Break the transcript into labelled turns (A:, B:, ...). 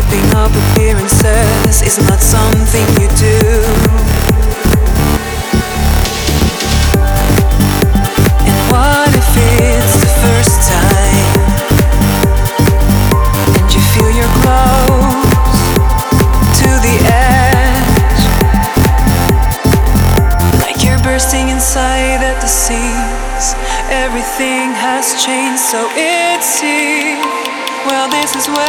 A: Keeping up appearances is not something you do. And what if it's the first time and you feel you're close to the edge, like you're bursting inside at the seams? Everything has changed, so it seems. Well, this is where